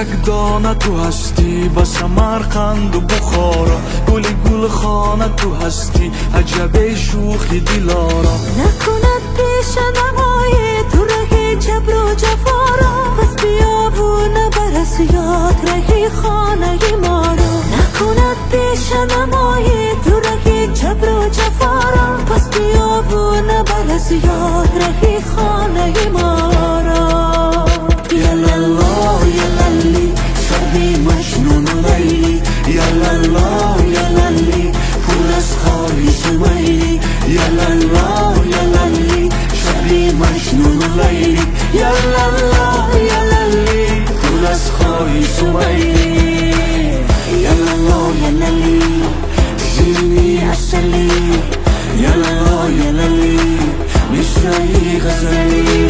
یک دانه تو هستی، با سمرقند و بخارا گل خانه تو هستی، عجب شوخی دلارا. نکند پیش نمای تو رهی جبر و جفارا، پس بیا و نبرس یاد رهی خانه ما را. نکند پیش نمای تو رهی جبر و جفارا، پس بیا و نبرس یاد رهی خانه ما را. یلالا یلالی شبی مجنون لیلی، یلالا یلالی پر از خواهش میلی، یلالا یلالی شبی مجنون لیلی، یلالا یلالی پر از خواهش میلی. یلالا یلالی شیرینی عسلی، یلالا یلالی مصرعی غزلی.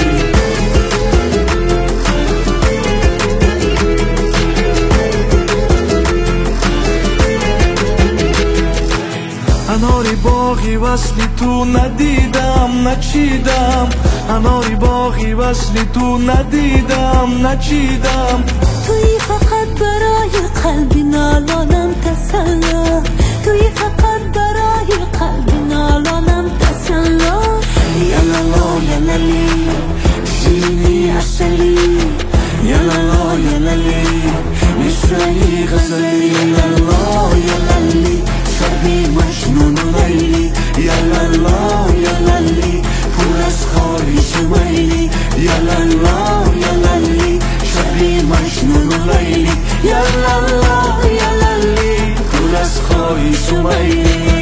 اناری باغی وصلی تو ندیدم نچیدم، اناری باغی وصلی تو ندیدم نچیدم. توی فقط برای قلبی نالانم تسلا، توی فقط برای قلبی نالانم تسلا. یلالا یلالی شیرینی عسلی، یلالا یلالی مصرعی غزلی، یلالا یلالی شبی مجنون لیلی، یلالا یلالی پر از خواهش میلی، یلالا یلالی شبی مجنون لیلی، یلالا یلالی پر از خواهش میلی.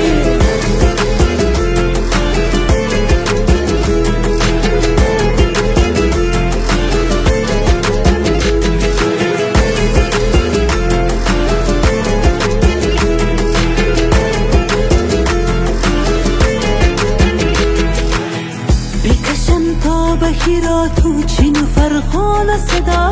بخیرا تو چین و فرخان صدا،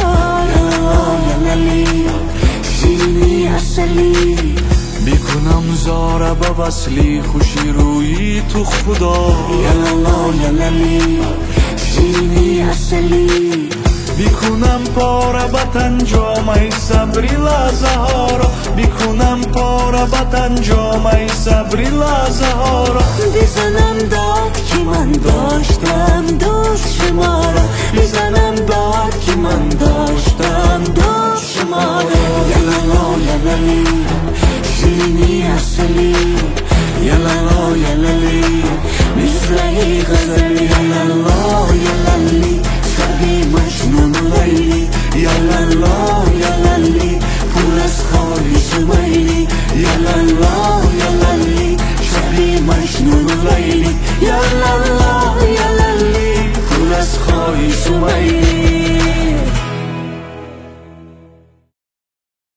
یلالی شیرینی عسلی بیکنم زاره به وصلی، خوشی روی تو خدا. یلالا یلالی شیرینی عسلی بیکنم پاره بطن جامعی صبری لحظه ها را، بیکنم پاره بطن جامعی صبری لحظه ها را. بزنم داد که من داشتم دوست شما را، بزنم داد که من داشتم دوست شما را. یلالا یلالی شیرینی عسلی، یلالا یلالی مصرعی غزلی، یلالا یلالی شبی مجنون لیلی، یلالا یلالی پر از خواهش میلی، یلالا یلالی شبی مجنون لیلی، یلالا